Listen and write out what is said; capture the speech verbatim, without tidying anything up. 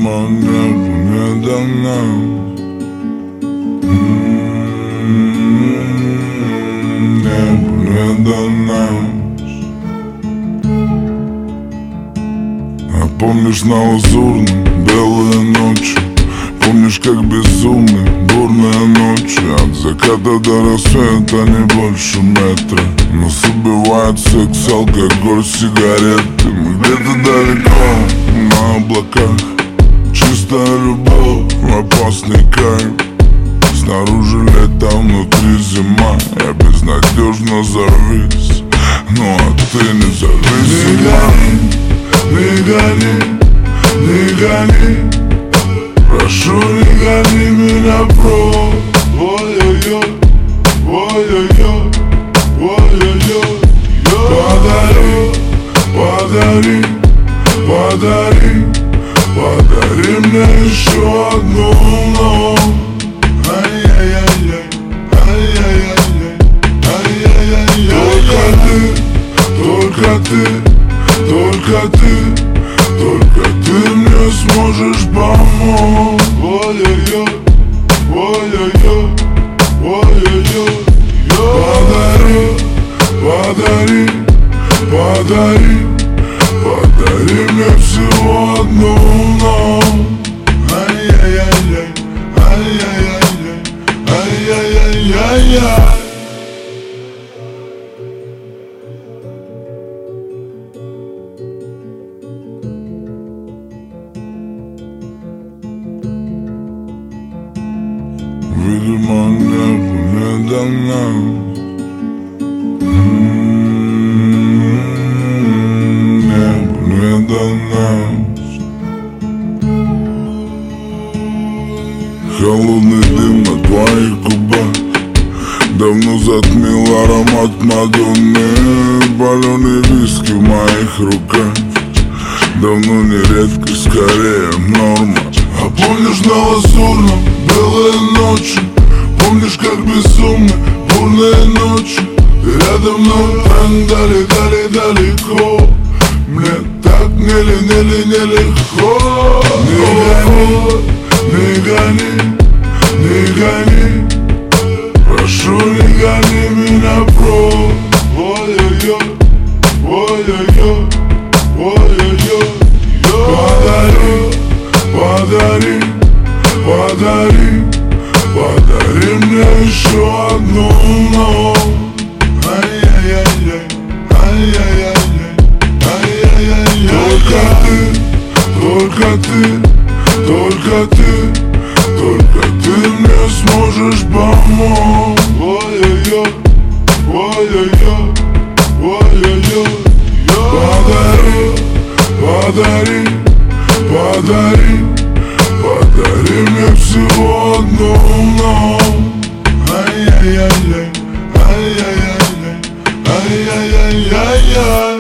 Видимо, небу не до нас. Небу не до нас. А помнишь на Лазурном белые ночи? Помнишь, как безумны бурные ночи? От заката до рассвета не больше метра. Нас убивает секс, алкоголь, сигареты. Мы где-то далеко, на облаках. Чистая любовь, опасный кайф. Снаружи лето, внутри зима. Я безнадежно завис, ну а ты не зависима. Не гони, не гони, прошу, не гони меня прочь. Ой-ой-ой, ой-ой-ой, ой-ой-ой. Подари, подари, подари, подари мне еще одну ночь. Ай-яй-яй-яй, ай-яй-яй-яй, ай-яй-яй-яй. Только ты, только ты, только ты, только ты мне сможешь помочь. Ой-ой-ой, ой-ой-ой, ой-ой-ой. Подари, подари, подари, подари мне всего одну ночь. Ай-яй-яй-яй, ай-яй-яй-яй, ай-яй-яй-яй-яй. Видимо, небу не до нас. Небу не до нас. Холодный дым на твоих губах давно затмил аромат Мадонны. Паленый виски в моих руках давно не редкость, скорее норма. А помнишь на Лазурном белые ночи? Помнишь, как безумны бурные ночи? Ты рядом, но так дали, дали, далеко. Мне так нели, нели, нелегко. Не гони, не гони, не гони, прошу, не гони меня прочь. Ой-ой-ой, ой-ой-ой, ой-ой-ой. Подари, подари, подари, подари мне еще одну ночь. Ай-яй-яй-яй, ай-яй-яй-яй, ай-яй-яй-яй. Только ты, только ты, только ты, только ты мне сможешь помочь. Ой-ой-ой, ой-ой-ой, ой-ой-ой. Подари, подари, подари, подари мне всего одну ночь. Ай-яй-яй-яй, ай-яй-яй-яй, ай-яй-яй-яй.